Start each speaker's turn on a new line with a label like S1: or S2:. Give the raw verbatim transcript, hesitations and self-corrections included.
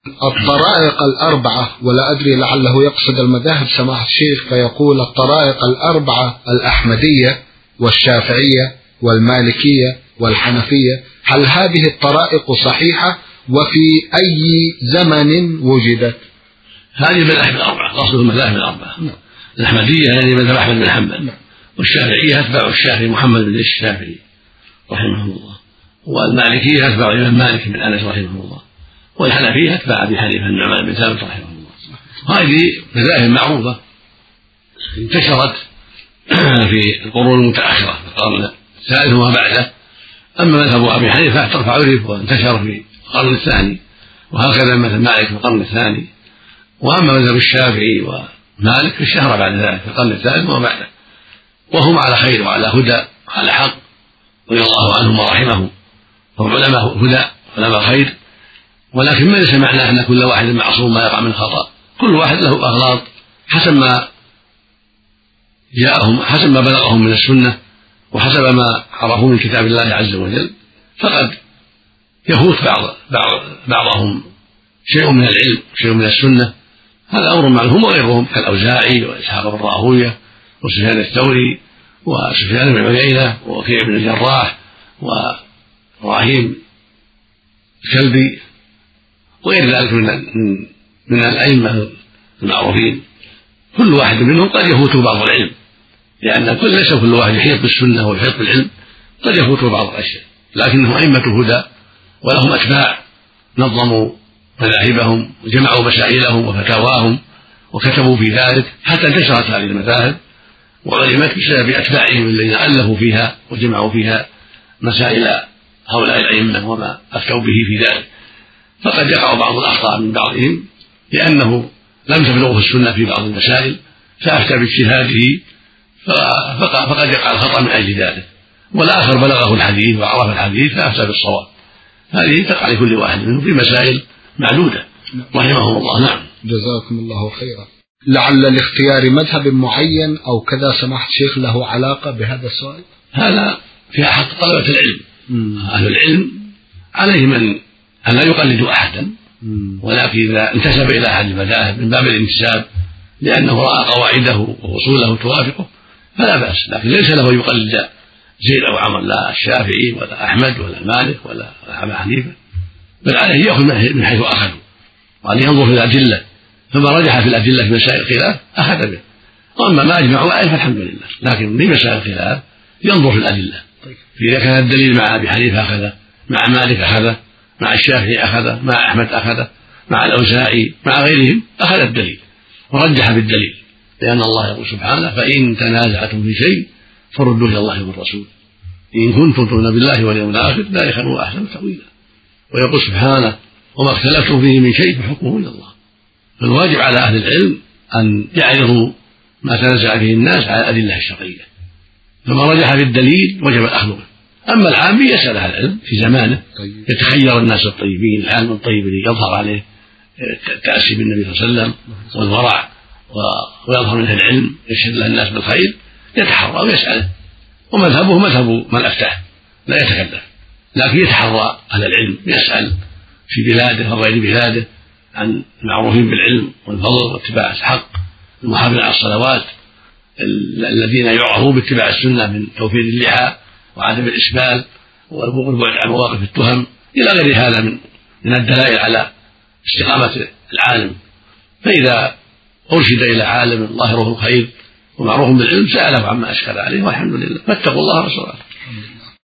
S1: الطرائق الأربعة، ولا أدري لعله يقصد المذاهب سماحة الشيخ، فيقول الطرائق الأربعة الأحمدية والشافعية والمالكية والحنفية، هل هذه الطرائق صحيحة وفي أي زمن وجدت؟
S2: هذه المذاهب الأربعة، قصده المذاهب الأربعة. نعم. الأحمدية يعني مذهب أحمد بن حنبل. نعم. والشافعية أتباع الشافعي محمد بن الشافعي رحمه الله، والمالكية أتباع الإمام مالك بن أنس رحمه الله، والحنفية أتباع أبي حنيفة النعمان بن ثابت رحمه الله. هذه مذاهب معروفة انتشرت في القرون المتأخرة في القرن الثالث وما بعده. أما مذهب أبي حنيفة فعرف وانتشر في القرن الثاني، وهكذا مثل مالك في القرن الثاني. وأما مذهب الشافعي ومالك فاشتهر بعد ذلك في القرن الثالث وما بعده، وهم على خير وعلى هدى وعلى حق رضي الله عنهم ورحمهم، هم علماء هدى علماء خير. ولكن ما ليس معناه أن كل واحد معصوم ما يقع من خطأ، كل واحد له أغلاط حسب ما جاءهم، حسب ما بلغهم من السنة وحسب ما عرفوا من كتاب الله عز وجل. فقد يفوت بعض بعضهم شيء من العلم شيء من السنة، هذا أمر معلوم، وغيرهم كالأوزاعي وإسحاق بن راهويه وسفيان الثوري وسفيان بن عيينة ووكيع بن الجراح وإبراهيم الكلبي وغير ذلك من من الأئمة المعروفين. كل واحد منهم قد يفوته بعض العلم، لأن كل ليس كل واحد يحيط بالسنة ويحيط بالعلم، قد يفوته بعض الأشياء، لكنهم أئمة هدى ولهم أتباع نظموا مذاهبهم وجمعوا مسائلهم وفتاواهم وكتبوا في ذلك حتى انتشرت هذه المذاهب وعلمت بسبب أتباعهم الذين ألفوا فيها وجمعوا فيها مسائل هؤلاء الأئمة وما أفتوا به في ذلك. فقد يقع بعض الأخطاء من بعضهم لأنه لم تبلغه السنة في بعض المسائل فأفتى باجتهاده، فقد يقع الخطأ من أجل ذلك، والآخر بلغه الحديث وعرف الحديث فأفتى بالصواب. هذه تقع لكل واحد منهم في مسائل معدودة رحمه الله. نعم.
S1: جزاكم الله خيرا. لعل لاختيار مذهب معين أو كذا سماحة الشيخ له علاقة بهذا السؤال؟
S2: هذا في حق طلبة العلم. أهل العلم عليهم أن لا يقلدوا أحدا، ولكن إذا انتسب إلى أحد المذاهب من باب الانتساب لأنه رأى قواعده وأصوله توافقه فلا بأس، لكن ليس له يقلد زيد أو عمر، لا الشافعي ولا أحمد ولا مالك ولا أبا حنيفة، بل عليه يأخذ من حيث أخذوا، وعليه ينظر في الأدلة، فما رجح في الأدلة في مسائل الخلاف أخذ به، وأما ما أجمعوا عليه فالحمد لله. لكن في مسائل الخلاف ينظر في الأدلة، فإذا كان الدليل مع أبي حنيفة أخذ، مع مالك أخذ، مع الشافعي أخذ، مع أحمد أخذ، مع الأوزاعي مع غيرهم أخذ الدليل ورجح بالدليل، لأن الله يقول سبحانه: فإن تنازعتم في شيء فردوا إلى الله والرسول إن كنتم تؤمنون بالله واليوم الآخر ذلك خير وأحسن تأويلا. ويقول سبحانه: وما اختلفتم فيه من شيء فحكمه إلى الله. فالواجب على أهل العلم أن يعرضوا ما تنازع فيه الناس على الأدلة الشرعية، فما رجح في الدليل وجب الأخذ به. أما العامي يسأل أهل العلم في زمانه، يتخير الناس الطيبين، العالم الطيب الذي يظهر عليه التأسي بالنبي صلى الله عليه وسلم والورع ويظهر منه العلم يشهد له الناس بالخير، يتحرى ويسأله، ومذهبه مذهب من أفتاه لا يتكلف، لكن يتحرى أهل العلم يسأل في بلاده وغير بلاده عن المعروفين بالعلم والفضل واتباع الحق المحافظين على الصلوات الذين يعرفوا باتباع السنة من توفير اللحى وعدم الإسبال والبعد عن مواقف التهم إلى غير هذا من من الدلائل على استقامة العالم. فإذا أرشد إلى عالم ظاهره الخير ومعروف بالعلم سأله عما أشكل عليه، والحمد لله، فاتقوا الله ورسوله.